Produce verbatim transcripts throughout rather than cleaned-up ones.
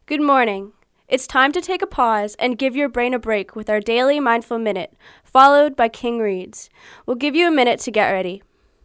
Good morning. It's time to take a pause and give your brain a break with our daily Mindful Minute, followed by King Reads. We'll give you a minute to get ready.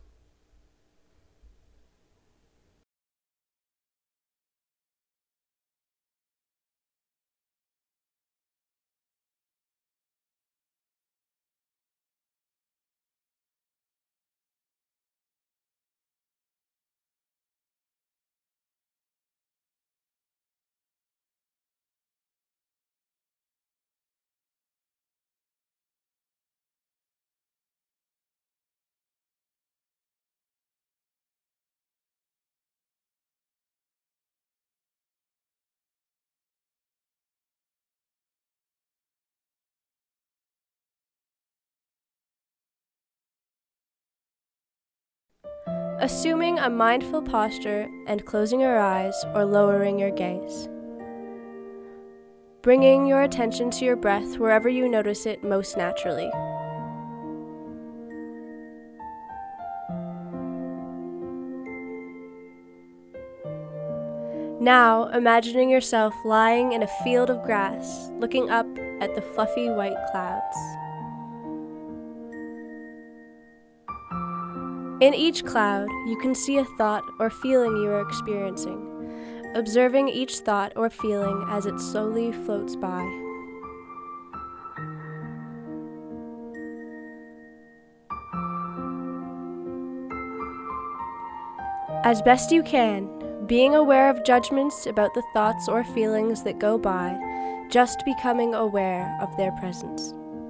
Assuming a mindful posture and closing your eyes or lowering your gaze. Bringing your attention to your breath wherever you notice it most naturally. Now, imagining yourself lying in a field of grass, looking up at the fluffy white clouds. In each cloud, you can see a thought or feeling you are experiencing, observing each thought or feeling as it slowly floats by. As best you can, being aware of judgments about the thoughts or feelings that go by, just becoming aware of their presence.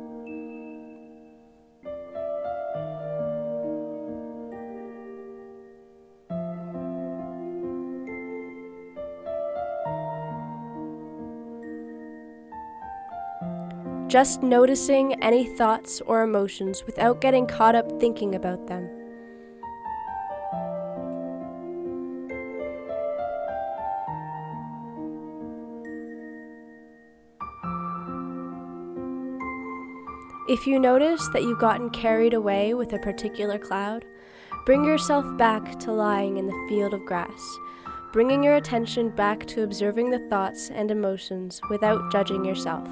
Just noticing any thoughts or emotions without getting caught up thinking about them. If you notice that you've gotten carried away with a particular cloud, bring yourself back to lying in the field of grass, bringing your attention back to observing the thoughts and emotions without judging yourself.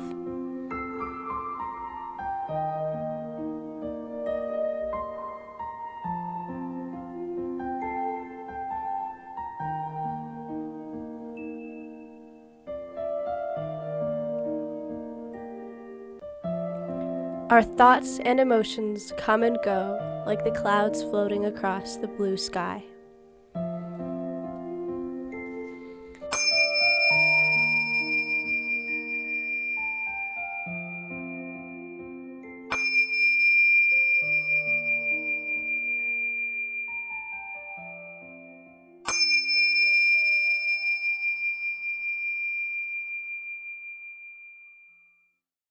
Our thoughts and emotions come and go like the clouds floating across the blue sky.